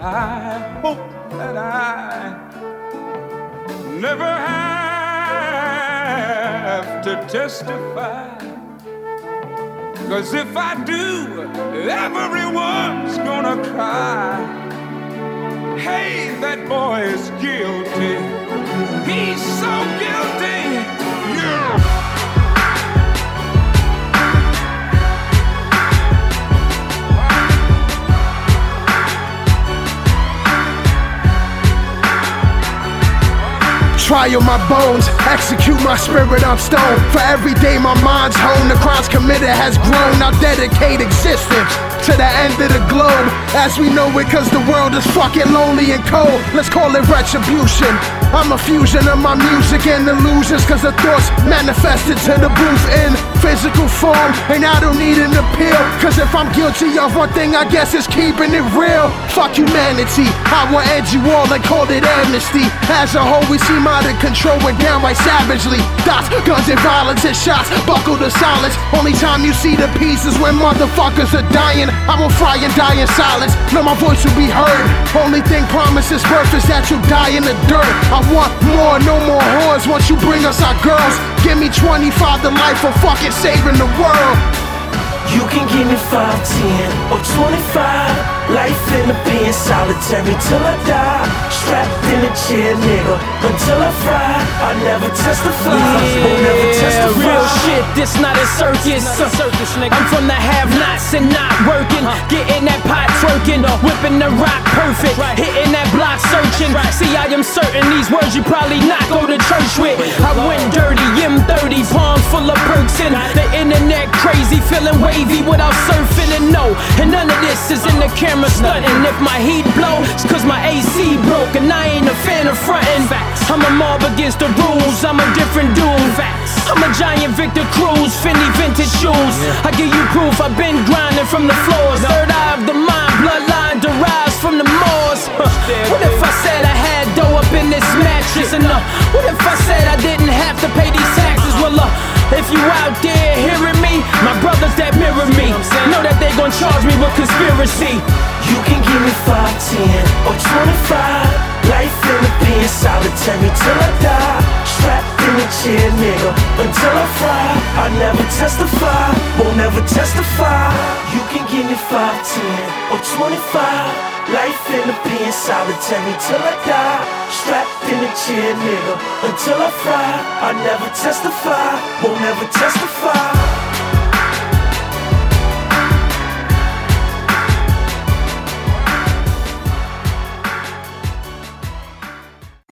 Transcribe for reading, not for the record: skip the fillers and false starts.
I hope that I never have to testify. 'Cause if I do, everyone's gonna cry. Hey, that boy is guilty. He's so guilty. Yeah. Trial my bones, execute my spirit, I'm stoned. For every day my mind's honed, the crimes committed has grown. I'll dedicate existence to the end of the globe as we know it, 'cause the world is fucking lonely and cold. Let's call it retribution. I'm a fusion of my music and illusions, 'cause the thoughts manifested to the booth in physical form. And I don't need an appeal, 'cause if I'm guilty of one thing, I guess it's keeping it real. Fuck humanity, I will end you all and call it amnesty. As a whole we seem out of control and downright savagely. Dots, guns and violence and shots, buckle to silence. Only time you see the peace is when motherfuckers are dying. I won't fry and die in silence, no, my voice will be heard. Only thing promised is birth is that you'll die in the dirt. I want more, no more whores once you bring us our girls. Give me 25 to life for fucking saving the world. You can give me 5, 10, or 25. Life in the pen, solitary till I die. Strapped in a chair, nigga, until I fry. I never testify, won't never testify. Real shit, this not a circus. I'm from the have-nots and not working. Getting that pot twerking, whipping the rock perfect. Hitting that block searching. See, I am certain these words you probably not go to church with. I went dirty, M30, palms full of perks in the internet crazy, feeling wavy without surfing. And no, and none of this is in the camera stunting. If my heat blow, it's 'cause my AC broke, and I ain't a fan of frontin'. I'm a mob against the rules, I'm a different dude. I'm a giant Victor Cruz, Fendi vintage shoes. I give you proof, I've been grinding from the floors. Third eye of the mind, bloodline derives from the Moors. What if I said I had dough up in this mattress? And what if I said I didn't have to pay these taxes? Well, if you out there hearing me, my brothers that mirror me know that they gon' charge me with conspiracy. You can give me 5, 10, or 25. Life in the pen, solitary till I die. Strapped in a chair, nigga, until I fry. I never testify, won't never testify. You can give me 5, 10, or 25. Life in the pen, solitary till I die. Strapped in a chair, nigga, until I fry. I never testify, won't never testify.